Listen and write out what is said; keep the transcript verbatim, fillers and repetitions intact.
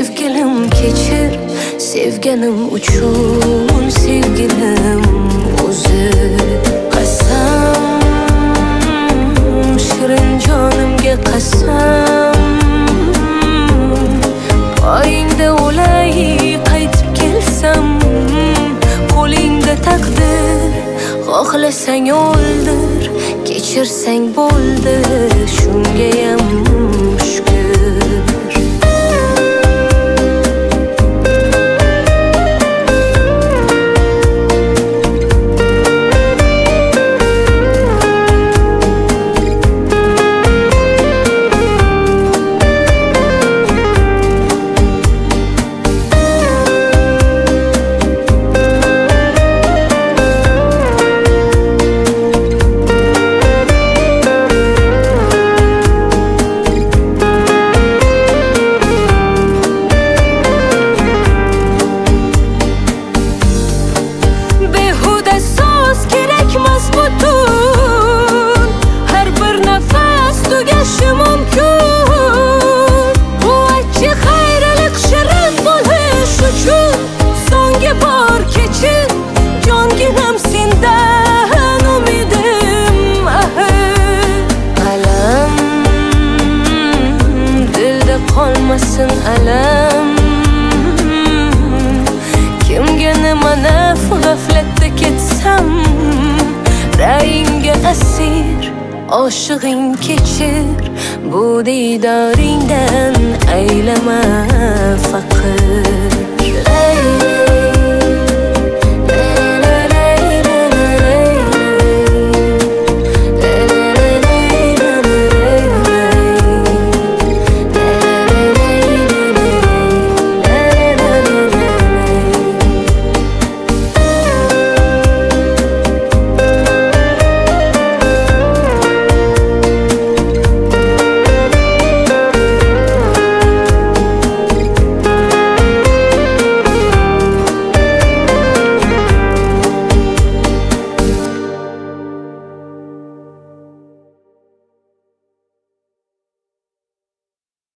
Sevgilim kechir, sevganim uchun sevgilim o'zi. Qasam, shirin jonimga qasam, poyingda o'lay qaytib kelsam, qo'lingda taqdir, xohlasang o'ldir, kechirsang bo'ldi, shungayam shukr. Qolmasin alam, kimga nima naf g'aflatda ketsam, rayingga asir, oshig'ing kechir, bu diydoringdan aylama faqir.